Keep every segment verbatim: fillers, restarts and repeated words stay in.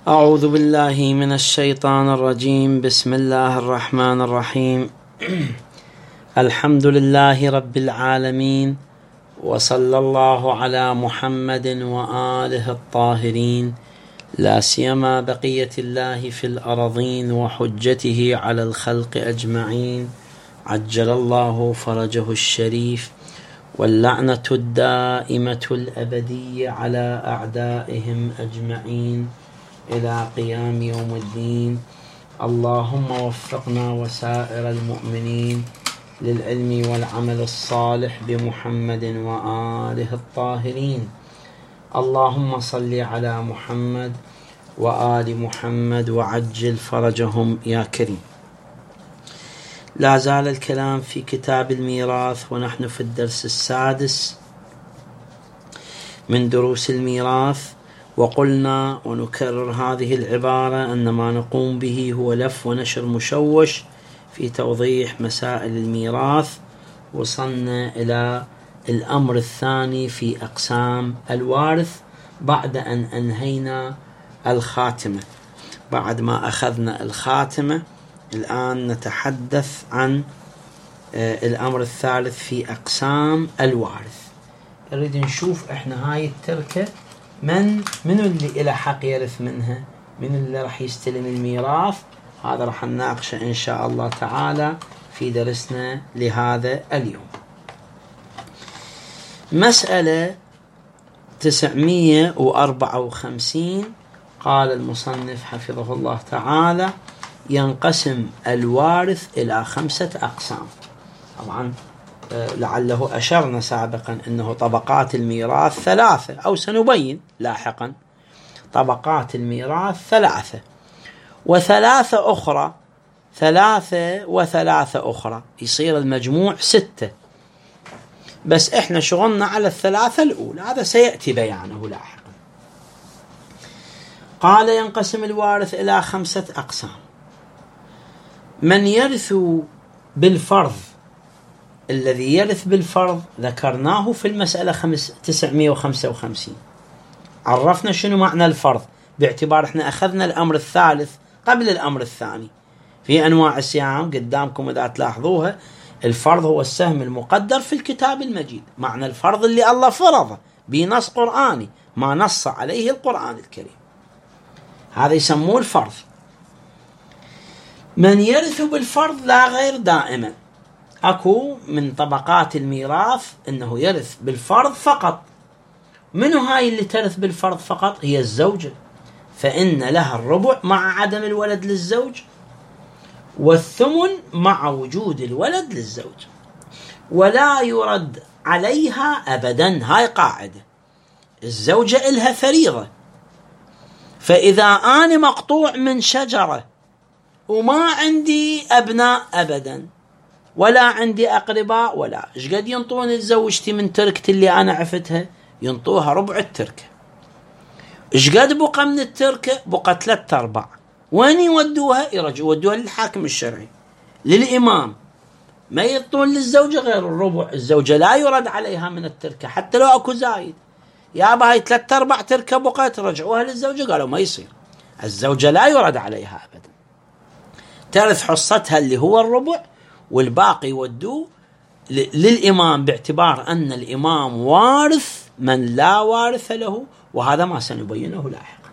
أعوذ بالله من الشيطان الرجيم. بسم الله الرحمن الرحيم. الحمد لله رب العالمين، وصلى الله على محمد وآله الطاهرين، لا سيما بقية الله في الأرضين وحجته على الخلق أجمعين، عجل الله فرجه الشريف، واللعنة الدائمة الأبدية على أعدائهم أجمعين إلى قيام يوم الدين. اللهم وفقنا وسائر المؤمنين للعلم والعمل الصالح بمحمد وآله الطاهرين. اللهم صل على محمد وآل محمد وعجل فرجهم يا كريم. لا زال الكلام في كتاب الميراث، ونحن في الدرس السادس من دروس الميراث، وقلنا ونكرر هذه العبارة أن ما نقوم به هو لف ونشر مشوش في توضيح مسائل الميراث. وصلنا إلى الأمر الثاني في أقسام الوارث بعد أن أنهينا الخاتمة. بعد ما أخذنا الخاتمة الآن نتحدث عن الأمر الثالث في أقسام الوارث. نريد نشوف إحنا هاي التركة من من اللي إلى حق يرث منها، من اللي راح يستلم الميراث. هذا راح نناقشه إن شاء الله تعالى في درسنا لهذا اليوم. مسألة تسعمية وأربعة وخمسين، قال المصنف حفظه الله تعالى: ينقسم الوارث إلى خمسة أقسام. طبعا لعله أشرنا سابقا أنه طبقات الميراث ثلاثة، أو سنبين لاحقا. طبقات الميراث ثلاثة وثلاثة أخرى، ثلاثة وثلاثة أخرى، يصير المجموع ستة. بس إحنا شغلنا على الثلاثة الأولى، هذا سيأتي بيانه لاحقا. قال: ينقسم الوارث إلى خمسة أقسام. من يرث بالفرض، الذي يرث بالفرض ذكرناه في المسألة تسعمية وخمسة وخمسين. عرفنا شنو معنى الفرض، باعتبار احنا أخذنا الأمر الثالث قبل الأمر الثاني. في أنواع السهام قدامكم إذا تلاحظوها، الفرض هو السهم المقدر في الكتاب المجيد. معنى الفرض اللي الله فرضه بنص قرآني، ما نص عليه القرآن الكريم، هذا يسموه الفرض. من يرث بالفرض لا غير دائما. أكو من طبقات الميراث أنه يرث بالفرض فقط. منو هاي اللي ترث بالفرض فقط؟ هي الزوجة، فإن لها الربع مع عدم الولد للزوج، والثمن مع وجود الولد للزوج، ولا يرد عليها أبدا. هاي قاعدة. الزوجة إلها فريضة، فإذا أنا مقطوع من شجرة وما عندي أبناء أبدا، ولا عندي أقرباء، ولا إيش قد ينطون الزوجتي من تركة اللي أنا عفتها؟ ينطوها ربع التركة. إيش قد بقى من التركة؟ بقى ثلاثة أرباع. وين يودوها؟ يرجعوا يودوها للحاكم الشرعي، للإمام. ما ينطون للزوجة غير الربع. الزوجة لا يرد عليها من التركة حتى لو أكو زايد. يا هاي ثلاثة أرباع تركة بقى، ترجعوها للزوجة. قالوا ما يصير، الزوجة لا يرد عليها أبدا، ترث حصتها اللي هو الربع، والباقي يودوه للإمام، باعتبار أن الإمام وارث من لا وارث له، وهذا ما سنبينه لاحقا.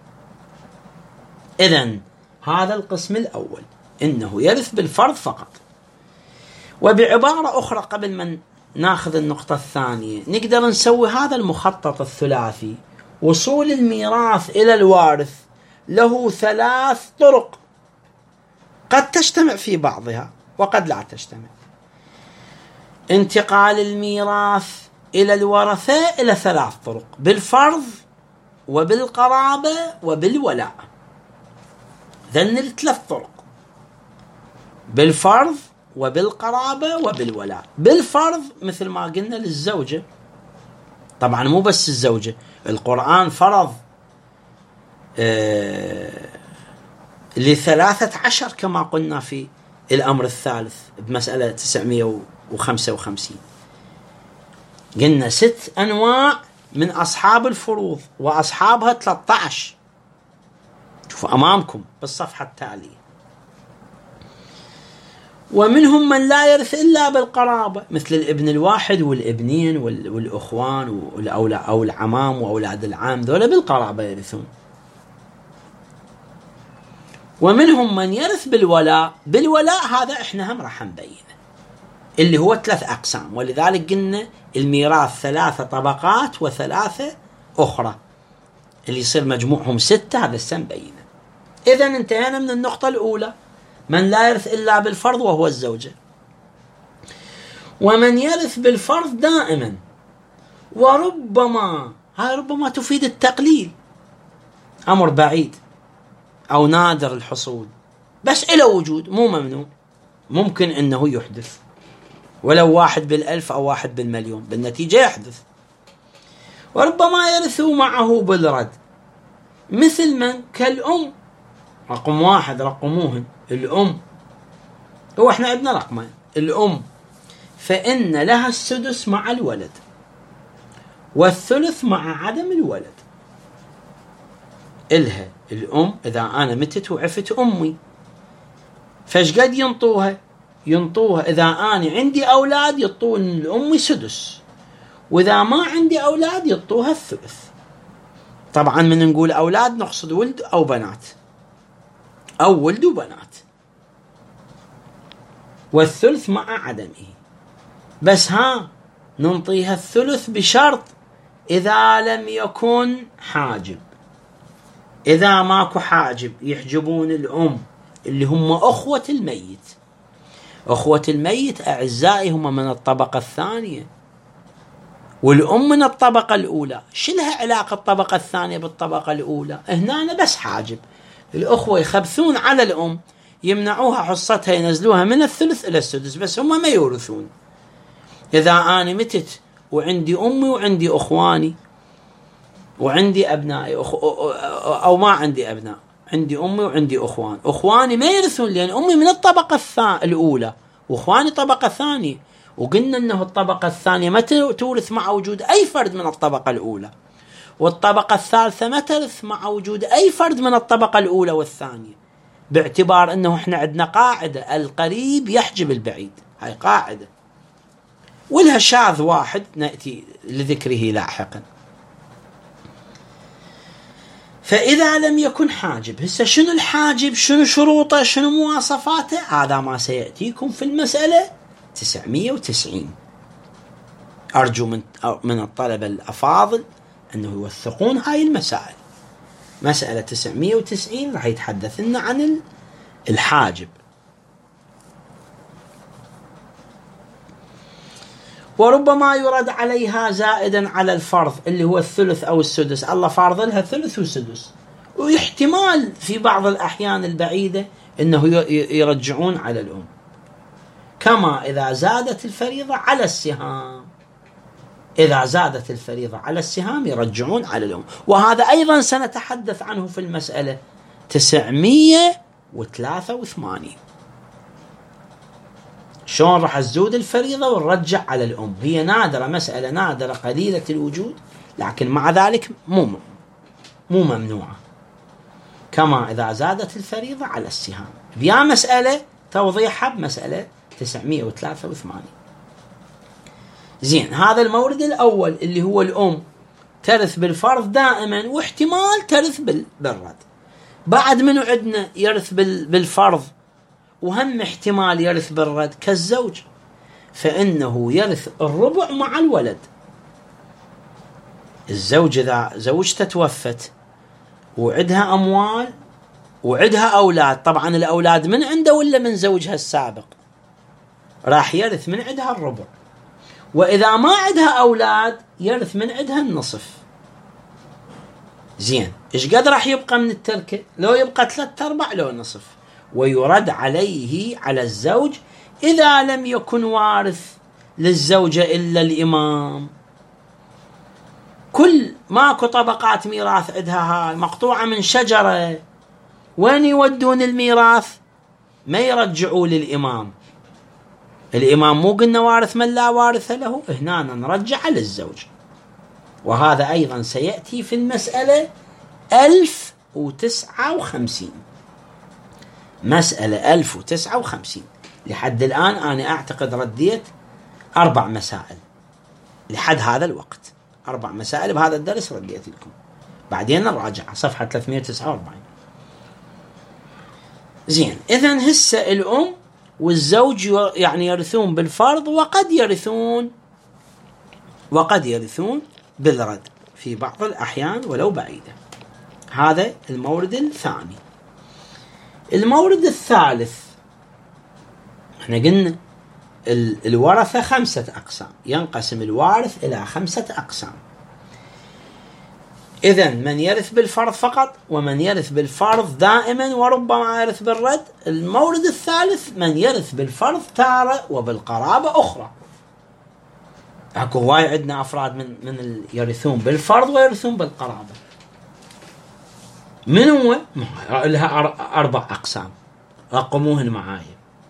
إذن هذا القسم الأول، إنه يرث بالفرض فقط. وبعبارة أخرى قبل من ناخذ النقطة الثانية، نقدر نسوي هذا المخطط الثلاثي. وصول الميراث إلى الوارث له ثلاث طرق، قد تجتمع في بعضها وقد لا تجتمع. انتقال الميراث إلى الورثة إلى ثلاث طرق: بالفرض وبالقرابة وبالولاء. ذن الثلاث طرق: بالفرض وبالقرابة وبالولاء. بالفرض مثل ما قلنا للزوجة، طبعا مو بس الزوجة، القرآن فرض آه لثلاثة عشر كما قلنا في الأمر الثالث بمسألة تسعمية وخمسة وخمسين. قلنا ست أنواع من أصحاب الفروض، وأصحابها ثلاثة عشر. شوفوا أمامكم بالصفحة التالية. ومنهم من لا يرث إلا بالقرابة، مثل الابن الواحد والابنين والأخوان أو العمام وأولاد العام، ذولا بالقرابة يرثون. ومنهم من يرث بالولاء. بالولاء هذا احنا هم راح نبينه، اللي هو ثلاث أقسام، ولذلك قلنا الميراث ثلاثة طبقات وثلاثة أخرى، اللي يصير مجموعهم ستة، هذا السن بينه. إذن انتهينا من النقطة الأولى، من لا يرث إلا بالفرض وهو الزوجة. ومن يرث بالفرض دائما، وربما، هاي ربما تفيد التقليل، أمر بعيد أو نادر الحصول، بس إلى وجود، مو ممنوع، ممكن أنه يحدث، ولو واحد بالألف أو واحد بالمليون، بالنتيجة يحدث. وربما يرثوا معه بالرد، مثل من؟ كالأم، رقم واحد رقموهن الأم، هو احنا عندنا رقمين، الأم فإن لها السدس مع الولد والثلث مع عدم الولد. إلها الأم إذا أنا متت وعفت أمي، فاش قد ينطوها؟ ينطوها إذا أنا عندي أولاد يطون الأم سدس، وإذا ما عندي أولاد يطوها الثلث. طبعا من نقول أولاد نقصد ولد أو بنات، أو ولد وبنات، والثلث مع عدمه. بس ها ننطيها الثلث بشرط إذا لم يكن حاجب. إذا ماكو حاجب يحجبون الأم اللي هم أخوة الميت. أخوة الميت أعزائي هم من الطبقة الثانية، والأم من الطبقة الأولى. شلها علاقة الطبقة الثانية بالطبقة الأولى؟ هنا بس حاجب، الأخوة يخبثون على الأم، يمنعوها حصتها، ينزلوها من الثلث إلى السدس، بس هم ما يورثون. إذا أنا متت وعندي أمي وعندي أخواني وعندي أبنائي، أو ما عندي أبناء، عندي أمي وعندي أخوان، أخواني ما يرثون، لأن أمي من الطبقة الأولى وأخواني طبقة ثانية، وقلنا أنه الطبقة الثانية ما تورث مع وجود أي فرد من الطبقة الأولى، والطبقة الثالثة ما ترث مع وجود أي فرد من الطبقة الأولى والثانية، باعتبار أنه إحنا عندنا قاعدة القريب يحجب البعيد، هاي قاعدة، ولها شاذ واحد نأتي لذكره لاحقا. فإذا لم يكن حاجب، هسه شنو الحاجب؟ شنو شروطه؟ شنو مواصفاته؟ هذا ما سيأتيكم في المسألة تسعمية وتسعين. أرجو من من الطلبة الأفاضل أنه يوثقون هاي المسائل. مسألة تسعمية وتسعين راح يتحدث لنا عن الحاجب. وربما يرد عليها زائدا على الفرض اللي هو الثلث أو السدس، الله فارض لها ثلث وسدس، واحتمال في بعض الأحيان البعيدة أنه يرجعون على الأم، كما إذا زادت الفريضة على السهام. إذا زادت الفريضة على السهام يرجعون على الأم، وهذا أيضا سنتحدث عنه في المسألة تسعمية وثلاثة وثمانين، شلون راح تزود الفريضة ونرجع على الأم. هي نادرة، مسألة نادرة قليلة الوجود، لكن مع ذلك مو مو ممنوعة، كما إذا زادت الفريضة على السهام. بيا مسألة توضيحها بمسألة تسعمية وثلاثة وثمانين. زين، هذا المورد الأول اللي هو الأم ترث بالفرض دائما، واحتمال ترث بالرد. بعد منه عندنا يرث بالفرض وهم احتمال يرث بالرد، كالزوج، فإنه يرث الربع مع الولد. الزوج إذا زوجته توفت وعدها أموال وعدها أولاد، طبعا الأولاد من عنده ولا من زوجها السابق، راح يرث من عدها الربع، وإذا ما عدها أولاد يرث من عدها النصف. زين، إيش قد راح يبقى من التركة؟ لو يبقى ثلاثة أرباع لو نصف. ويرد عليه على الزوج إذا لم يكن وارث للزوجة إلا الإمام. كل ماكو طبقات ميراث عندها هاي مقطوعة من شجرة، وين يودون الميراث؟ ما يرجعوا للإمام. الإمام مو قلنا وارث من لا وارث له، هنا نرجع للزوج. وهذا أيضا سيأتي في المسألة ألف وتسعة وخمسين. مسألة ألف وتسعة وخمسين. لحد الآن أنا أعتقد رديت أربع مسائل لحد هذا الوقت، أربع مسائل بهذا الدرس رديت لكم. بعدين نراجع صفحة ثلاثمئة وتسعة وأربعين. زين، إذن هسه الأم والزوج يعني يرثون بالفرض، وقد يرثون وقد يرثون بالرد في بعض الأحيان ولو بعيدة. هذا المورد الثاني. المورد الثالث، احنا قلنا الورثة خمسة أقسام، ينقسم الوارث إلى خمسة أقسام. إذن من يرث بالفرض فقط، ومن يرث بالفرض دائما وربما يرث بالرد. المورد الثالث من يرث بالفرض تارة وبالقرابة أخرى. اكو هواي عندنا أفراد من من يرثون بالفرض ويرثون بالقرابة. من هو؟ لها أربع أقسام، رقموهن معاي.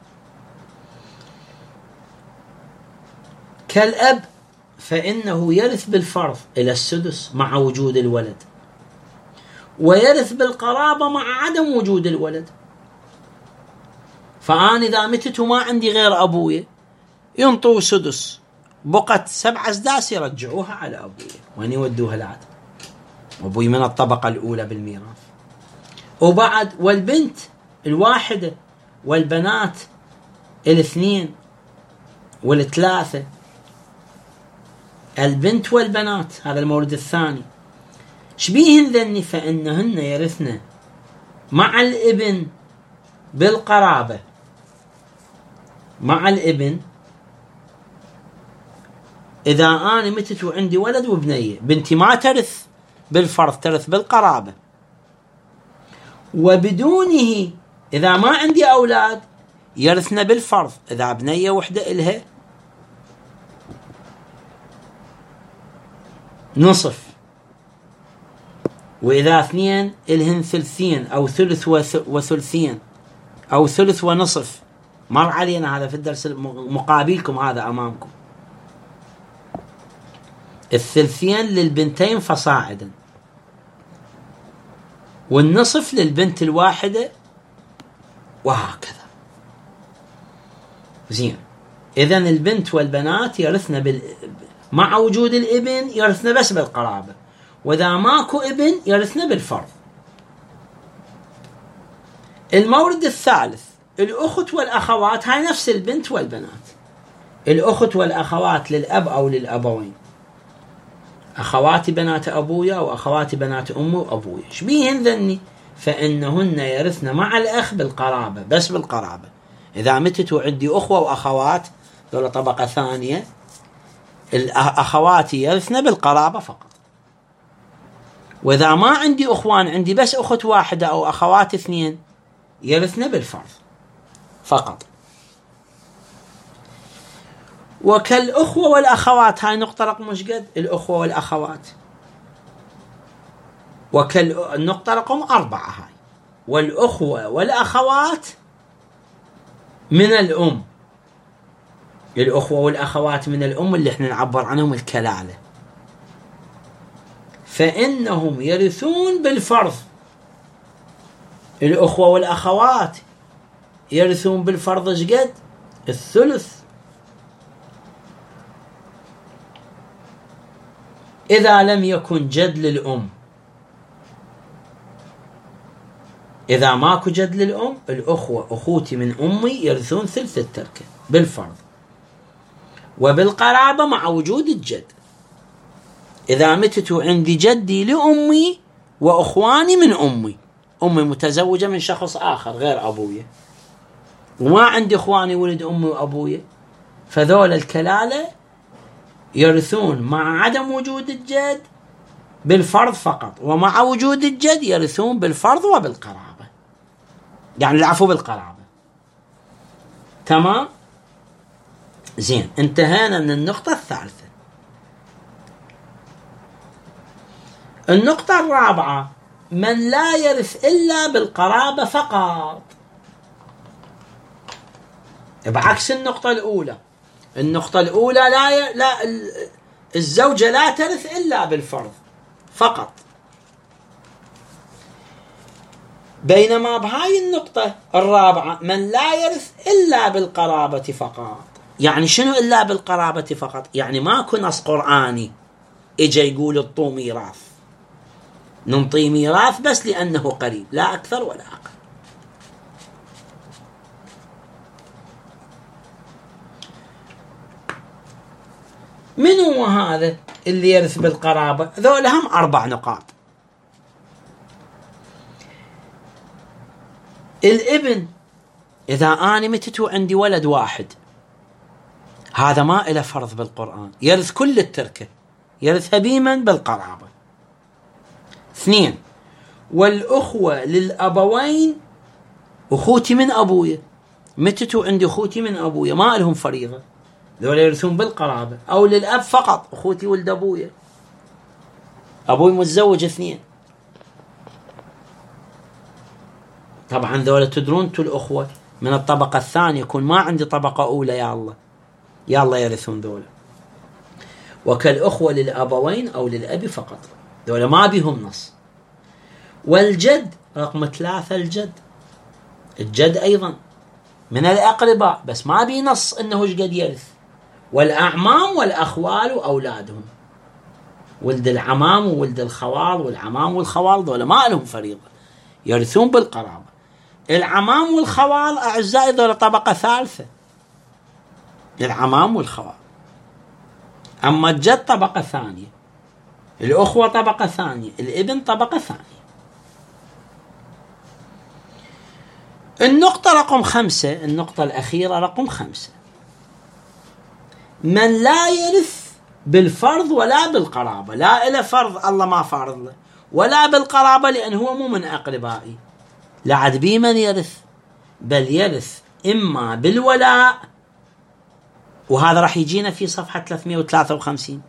كالأب فإنه يرث بالفرض إلى السدس مع وجود الولد، ويرث بالقرابة مع عدم وجود الولد. فأنا إذا متت وما عندي غير أبوي ينطوا سدس، بقت سبع أسداس يرجعوها على أبوي. وين يودوها العاد؟ أبوي من الطبقة الأولى بالميراث. وبعد والبنت الواحدة والبنات الاثنين والثلاثة. البنت والبنات هذا المورد الثاني. شبيهن ذني؟ فإنهن يرثن مع الابن بالقرابة. مع الابن إذا أنا متت وعندي ولد وبنية، بنتي ما ترث بالفرض، ترث بالقرابة. وبدونه إذا ما عندي أولاد يرثن بالفرض. إذا بنية وحدة إلها نصف، وإذا اثنين إلهن ثلثين أو ثلث وثلثين أو ثلث ونصف. مر علينا هذا في الدرس مقابلكم، هذا أمامكم. الثلثين للبنتين فصاعدا، والنصف للبنت الواحدة، وهكذا. زين، إذن البنت والبنات يرثن بال... مع وجود الابن يرثن بس بالقرابة، وإذا ماكو ابن يرثن بالفرض. المورد الثالث الأخت والأخوات. هاي نفس البنت والبنات. الأخت والأخوات للأب أو للأبوين، أخواتي بنات أبويا وأخواتي بنات أمي وأبويا. شبيهن ذني؟ فإنهن يرثن مع الأخ بالقرابة، بس بالقرابة. إذا متت وعندي أخوة وأخوات دولة طبقة ثانية، الأخواتي يرثن بالقرابة فقط. وإذا ما عندي أخوان، عندي بس أخت واحدة أو أخوات اثنين، يرثن بالفرض فقط. وكالأخوة والأخوات. هاي نقطة رقم مش قد الأخوة والأخوات. وكالنقطة رقم أربعة هاي. والأخوة والأخوات من الأم. الأخوة والأخوات من الأم اللي احنا نعبر عنهم الكلالة، فإنهم يرثون بالفرض. الأخوة والأخوات يرثون بالفرض ايش قد؟ الثلث. إذا لم يكن جد للأم. إذا ماكو جد للأم، الأخوة أخوتي من أمي يرثون ثلث التركة بالفرض وبالقرابة مع وجود الجد. إذا متت عندي جدي لأمي وأخواني من أمي، أمي متزوجة من شخص آخر غير أبويا، وما عندي أخواني ولد أمي وأبويا، فذول الكلالة يرثون مع عدم وجود الجد بالفرض فقط، ومع وجود الجد يرثون بالفرض وبالقرابة، يعني العفو بالقرابة. تمام؟ زين، انتهينا من النقطة الثالثة. النقطة الرابعة من لا يرث إلا بالقرابة فقط، بعكس النقطة الأولى. النقطة الأولى لا, ي... لا الزوجة لا ترث إلا بالفرض فقط. بينما بهاي النقطة الرابعة من لا يرث إلا بالقرابة فقط. يعني شنو إلا بالقرابة فقط؟ يعني ماكو نص قرآني إجا يقول الطو ميراث، ننطي ميراث بس لأنه قريب، لا أكثر ولا أقل. من هو هذا اللي يرث بالقرابة؟ ذول هم أربع نقاط. الابن، إذا أنا متت وعندي ولد واحد، هذا ما إله فرض بالقرآن، يرث كل التركة، يرث هبيما بالقرابة. اثنين، والأخوة للأبوين، أخوتي من أبويا، متت وعندي أخوتي من أبويا ما لهم فريضة، ذول يرثون بالقرابة. أو للأب فقط، أخوتي ولد أبويا، أبوي متزوج اثنين، طبعا ذولا تدرون انتوا الأخوة من الطبقة الثانية، يكون ما عندي طبقة أولى، يا الله يا الله يرثون ذولا. وكالأخوة للأبوين أو للأب فقط، ذولا ما بيهم نص. والجد رقم ثلاثة، الجد الجد أيضا من الأقرباء بس ما بي نص إنه ايش قد يرث. والأعمام والأخوال وأولادهم، ولد العمام وولد الخوال، والعمام والخوال ذولا ما لهم فريضة، يرثون بالقرابة. العمام والخوال أعزائي ذولا طبقة ثالثة، العمام والخوال. أما الجد طبقة ثانية، الأخوة طبقة ثانية، الابن طبقة ثانية. النقطة رقم خمسة، النقطة الأخيرة رقم خمسة، من لا يرث بالفرض ولا بالقرابة، لا إله فرض الله ما فارض له، ولا بالقرابة لأن هو مو من أقربائي، لا عاد بي من يرث، بل يرث إما بالولاء، وهذا راح يجينا في صفحة ثلاثمئة وثلاثة وخمسين.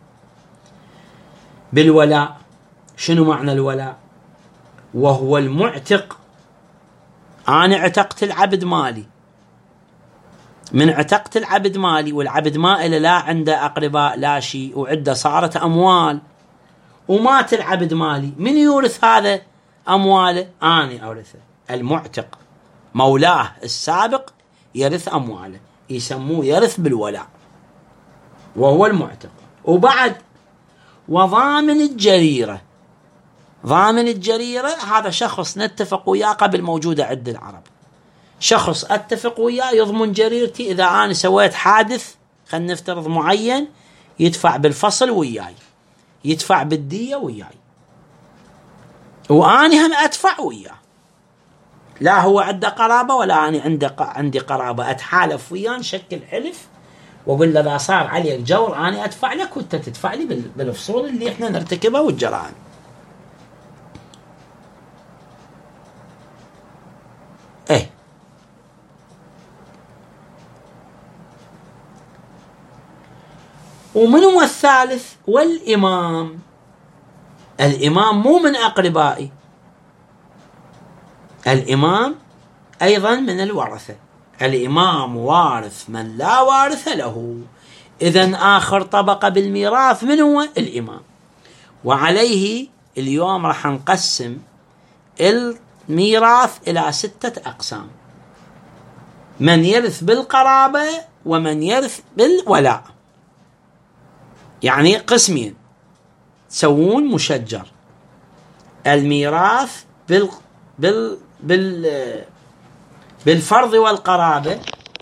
بالولاء شنو معنى الولاء؟ وهو المعتق. أنا اعتقت العبد مالي، من اعتقت العبد مالي، والعبد ما إله لا عنده أقرباء لا شيء، وعنده صارت أموال، ومات العبد مالي، من يورث هذا أمواله؟ أنا أورثه. المعتق مولاه السابق يرث أمواله، يسموه يرث بالولاء، وهو المعتق. وبعد وضامن الجريرة، ضامن الجريرة هذا شخص نتفق وياه قبل موجودة عند العرب، شخص أتفق وياه يضمن جريرتي، إذا أنا سويت حادث خلينا نفترض معين، يدفع بالفصل وياي، يدفع بالدية وياي، وأني هم أدفع وياه، لا هو عنده قرابة ولا أنا عندي عندي قرابة، أتحالف وياه، نشكل حلف وأقول له إذا صار عليك جور أنا أدفع لك وأنت تدفع لي بالفصول اللي إحنا نرتكبها والجرائم. إيه ومن هو الثالث؟ والإمام. الإمام مو من أقربائي، الإمام أيضا من الورثة، الإمام وارث من لا وارث له. إذن آخر طبقة بالميراث من هو؟ الإمام. وعليه اليوم راح نقسم الميراث إلى ستة أقسام، من يرث بالقرابة ومن يرث بالولاء، يعني قسمين تسوون مشجر. الميراث بال بال بال بالفرض والقرابة،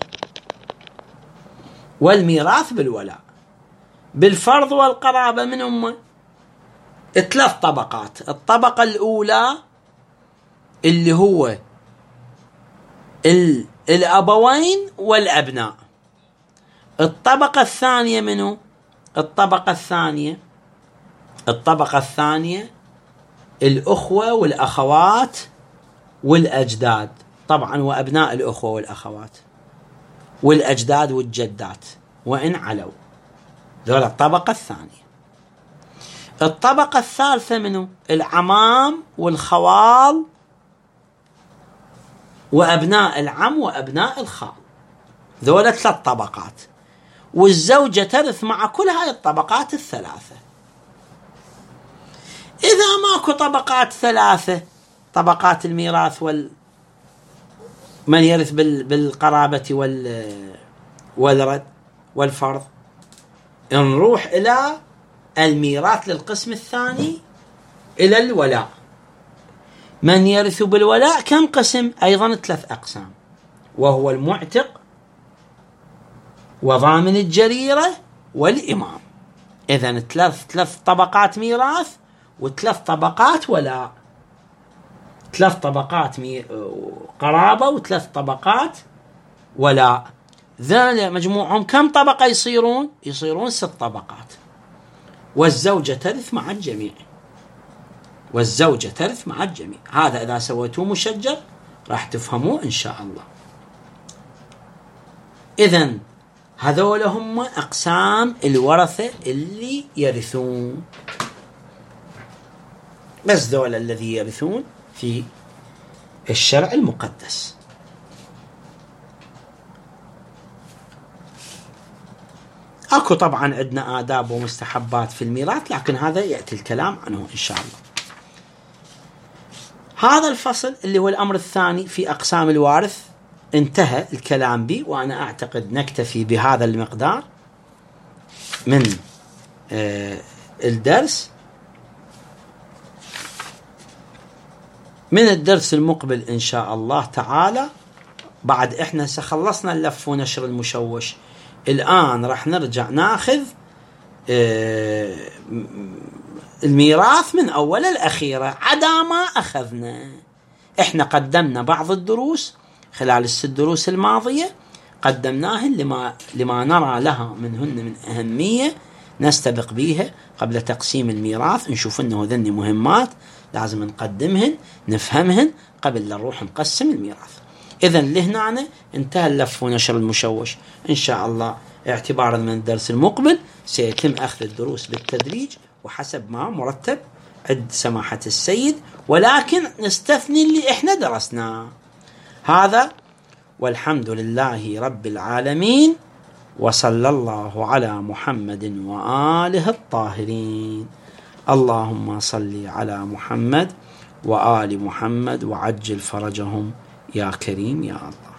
والميراث بالولاء. بالفرض والقرابة من هم؟ ثلاث طبقات. الطبقة الأولى اللي هو الأبوين والأبناء. الطبقة الثانية منه؟ الطبقة الثانية الطبقة الثانية الأخوة والأخوات والأجداد، طبعا وأبناء الأخوة والأخوات والأجداد والجدات وإن علوا، ذولا الطبقة الثانية. الطبقة الثالثة منه؟ العمام والخوال وأبناء العم وأبناء الخال، ذولا ثلاث طبقات، والزوجة ترث مع كل هاي الطبقات الثلاثة. إذا ماكو طبقات ثلاثة طبقات الميراث وال من يرث بالقرابة والرد والفرض، نروح إلى الميراث للقسم الثاني إلى الولاء. من يرث بالولاء كم قسم؟ أيضا ثلاث أقسام، وهو المعتق وضامن الجريرة والإمام. إذن ثلاث ثلاث طبقات ميراث وثلاث طبقات ولاء، ثلاث طبقات قرابة وثلاث طبقات ولاء. ذلك مجموعهم كم طبقة يصيرون؟ يصيرون ست طبقات. والزوجة ترث مع الجميع، والزوجة ترث مع الجميع. هذا إذا سويتوه مشجر راح تفهموه إن شاء الله. إذن هذول هم أقسام الورثة اللي يرثون، بس ذول الذي يرثون في الشرع المقدس. أكو طبعا عندنا آداب ومستحبات في الميراث، لكن هذا يأتي الكلام عنه إن شاء الله. هذا الفصل اللي هو الأمر الثاني في أقسام الوارث انتهى الكلام به، وأنا أعتقد نكتفي بهذا المقدار من آه الدرس. من الدرس المقبل إن شاء الله تعالى، بعد إحنا سخلصنا اللف ونشر المشوش، الآن راح نرجع ناخذ آه الميراث من أول الأخيرة عدا ما أخذنا. إحنا قدمنا بعض الدروس خلال الست دروس الماضية، قدمناهن لما, لما نرى لها منهن من أهمية نستبق بيها قبل تقسيم الميراث. نشوف أنه ذني مهمات لازم نقدمهن نفهمهن قبل نروح نقسم الميراث. إذن لهنا انتهى اللف ونشر المشوش إن شاء الله. اعتبارا من الدرس المقبل سيتم أخذ الدروس بالتدريج وحسب ما مرتب عند سماحة السيد، ولكن نستثني اللي إحنا درسناه. هذا والحمد لله رب العالمين، وصلى الله على محمد وآله الطاهرين. اللهم صل على محمد وآل محمد وعجل فرجهم يا كريم يا الله.